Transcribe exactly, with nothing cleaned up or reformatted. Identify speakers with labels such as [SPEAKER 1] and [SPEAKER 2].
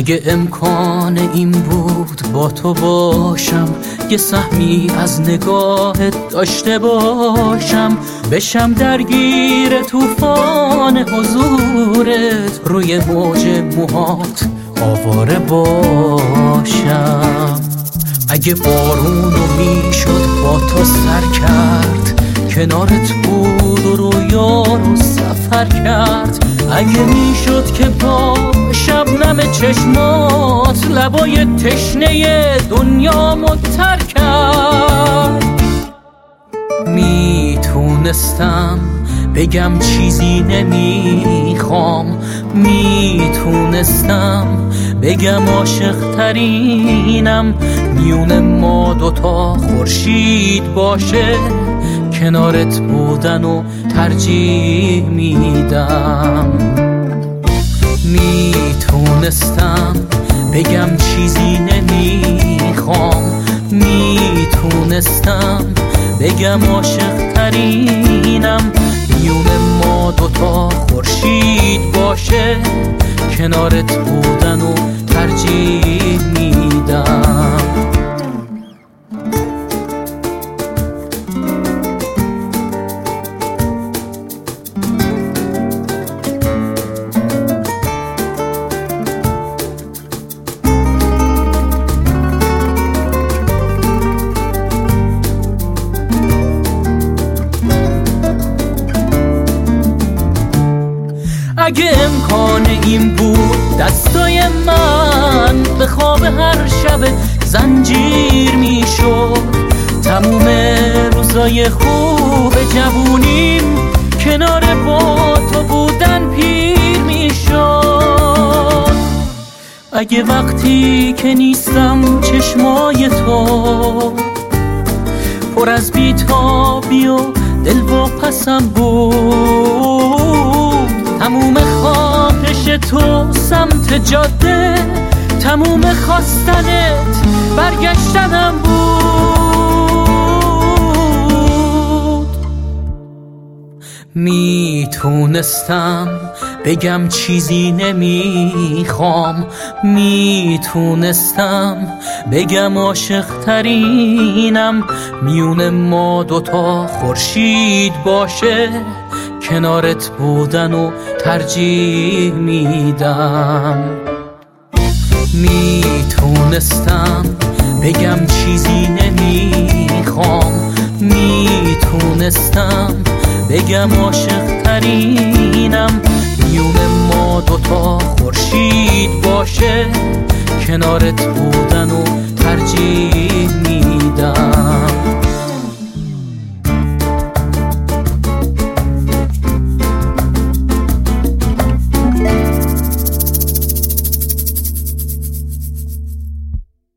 [SPEAKER 1] اگه امکان این بود با تو باشم، یه سهمی از نگاهت داشته باشم، بشم درگیر طوفان حضورت، روی موج موهات آواره باشم. اگه بارونو میشد با تو سر کرد، کنارت بود و رویا رو سفر کرد. اگه میشد که با شبنم چشمات لبای تشنه دنیا متر کرد. میتونستم بگم چیزی نمیخوام، میتونستم بگم عاشق ترینم، میون ما دوتا خورشید باشه، کنارت بودن و ترجیح میدم. میتونستم بگم چیزی نمیخوام، میتونستم بگم عاشق ترینم، میون ما دوتا خورشید باشه، کنارت بودن و ترجیح میدم. اگه امکان این بود دستای من به خواب هر شب زنجیر میشد، تموم روزای خوب جوونیم کنار با تو بودن پیر میشد. اگه وقتی که نیستم چشمای تو پر از بیتابی و دلواپسم بود، تموم خواهش تو سمت جاده، تموم خواستنت برگشتنم بود. میتونستم بگم چیزی نمیخوام، میتونستم بگم عاشق ترینم، میون ما دوتا خورشید باشه، کنارت بودن و ترجیح میدم. میتونستم بگم چیزی نمیخوام، میتونستم بگم عاشق ترینم، میون ما دوتا خورشید باشه، کنارت بودن و ترجیح میدم.